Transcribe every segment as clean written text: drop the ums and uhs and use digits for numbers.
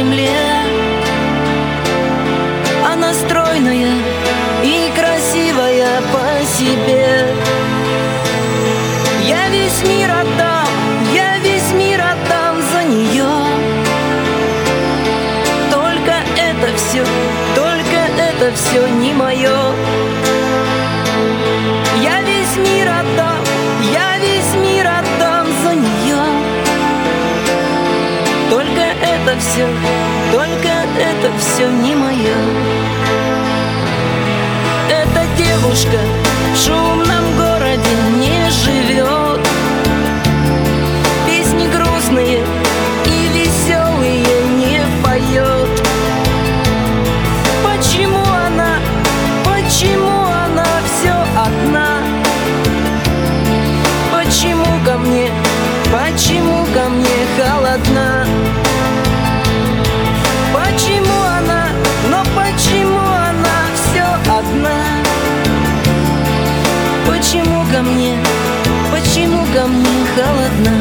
земле. Она стройная и красивая по себе. Я весь мир отдам, я весь мир отдам за нее. Только это все не мое. Я весь мир отдам, я весь мир отдам за нее. Только это все не мое. Эта девушка в шумном городе не живет. Песни грустные и веселые не поет. Почему она все одна? Почему ко мне холодна? Почему она все одна? Почему ко мне холодна?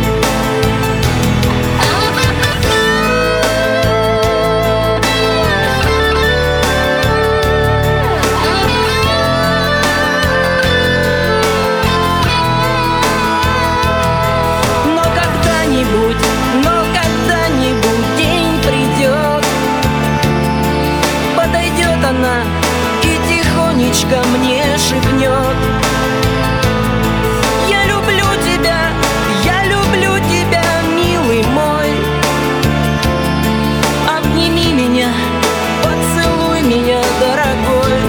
Но когда-нибудь день придет, подойдет она и тихонечко мне шепнет: я люблю тебя, милый мой. Обними меня, поцелуй меня, дорогой.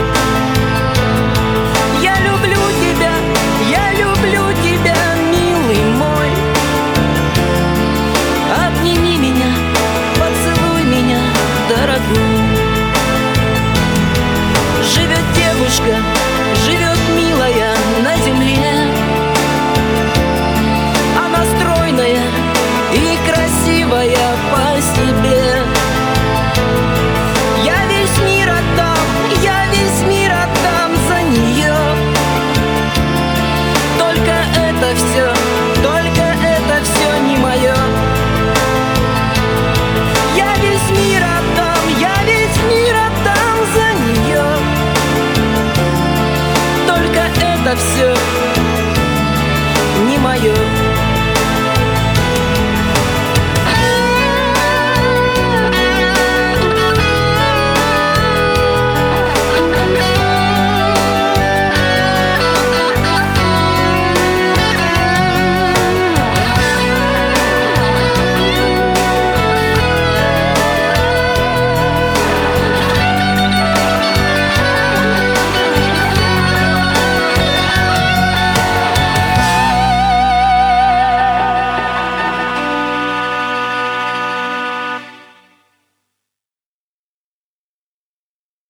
Я люблю тебя, милый мой. Обними меня, поцелуй меня, дорогой. Живет девушка, живет милая на земле. Она стройная и красивая по себе.